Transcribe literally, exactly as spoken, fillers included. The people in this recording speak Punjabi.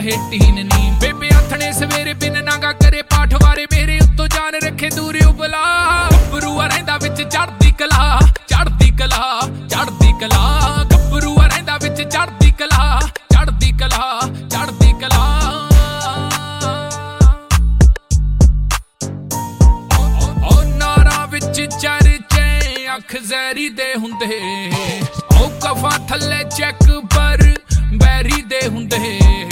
ਹੇਟੀਨ ਨੀ ਬੇਬੇ ਆਥਣੇ ਸਵੇਰੇ ਬਿਨ ਨਾਗਾ ਕਰੇ ਪਾਠ ਵਾਰੇ ਮੇਰੇ ਉੱਤੋਂ ਜਾਨ ਰੱਖੇ ਦੂਰ ਉਬਲਾ ਗੱਭਰੂਆ ਰਹਿੰਦਾ ਵਿੱਚ ਚੜ੍ਹਦੀ ਕਲਾ ਚੜ੍ਹਦੀ ਕਲਾ ਚੜ੍ਹਦੀ ਕਲਾ ਗੱਭਰੂਆ ਰਹਿੰਦਾ ਵਿੱਚ ਚੜ੍ਹਦੀ ਕਲਾ ਚੜ੍ਹਦੀ ਕਲਾ ਚੜ੍ਹਦੀ ਕਲਾ ਉਹ ਨਾਰਾਂ ਵਿੱਚ ਚਰਚੇ ਅੱਖ ਜ਼ਹਿਰੀ ਦੇ ਹੁੰਦੇ ਉਹ ਕਫਾ ਥੱਲੇ ਚੈੱਕ ਪਰ ਬੈਰੀ ਦੇ ਹੁੰਦੇ